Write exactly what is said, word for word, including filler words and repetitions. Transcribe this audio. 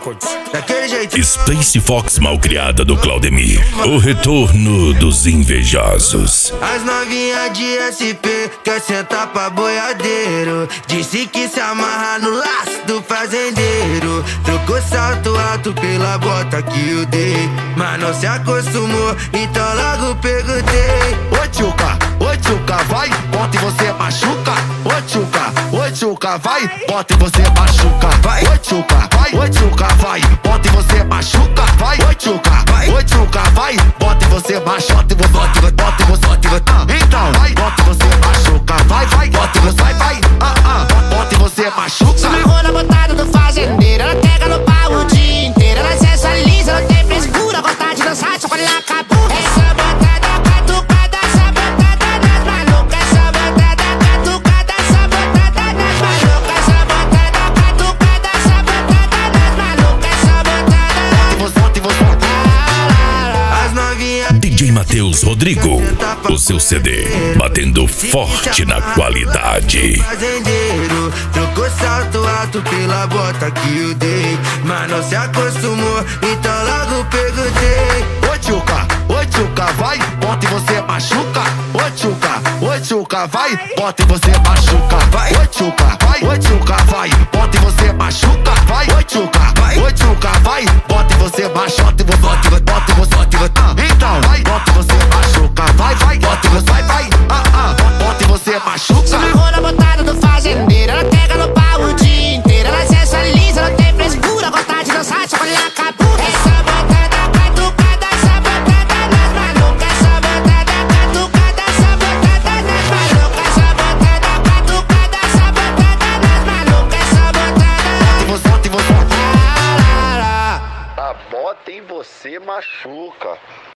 Records. Daquele jeito. Space Fox malcriada do Claudemir. O retorno dos invejosos. As novinhas de S P quer sentar pra boiadeiro. Disse que se amarra no laço do fazendeiro. Trocou salto alto pela bota que eu dei, mas não se acostumou, então logo perguntei. Ô tchuca, ô tchuca, vai, bota e você machuca. Ô tchuca, ô tchuca, vai, bota e você machuca. Vai. Ô tchuca, vai, ô tchuca, vai, bota e você machuca. Vai, ô tchuca, Vai. ô tchuca, vai, bota e você machuca. Bota e você, bota e você, bota e você. Ah, então, vai, bota e você machuca. Vai, vai, bota e você, vai, vai. Ah, ah, bota e você machuca. Se amarrou na botada do fazendeiro, ela pega no pau o dia inteiro. Ela sensualiza, não tem frescura, gosta de dançar só quando ela acabou. Essa botada catucada, essa botada das malucas. Essa botada catucada, essa botada das malucas. Essa botada catucada, essa botada das malucas. Essa botada. Bota e você, bota e você. As novinhas D J Matheus Rodrigo. O seu C D batendo forte na qualidade. fazendeiro. Trocou salto alto pela bota que eu dei, mas não se acostumou, então logo perguntei. Ô tchuca, ô tchuca, vai, bota e você machuca. Ô tchuca, ô tchuca, vai, bota e você machuca. Vai. Ô tchuca, vai, ô tchuca, vai, bota e você machuca. Vai, ô tchuca, Vai. ô tchuca, vai, bota e você machuca. Bota e você, bota e você, bota e você. Ah, então, vai, bota e você machuca. Vai, vai, bota e você, vai, vai. Ah, ah, bota e você Se machuca. amarrou na botada do fazendeiro, ela pega no pau o dia inteiro. Ela sensualiza, não tem frescura, gosta de dançar só quando ela acabou. Essa botada catucada, essa botada das malucas. Essa botada catucada, essa botada das malucas. Essa botada catucada, essa botada das malucas. Essa botada. E você, bota e você. Ah, lá, lá. A bota em você machuca.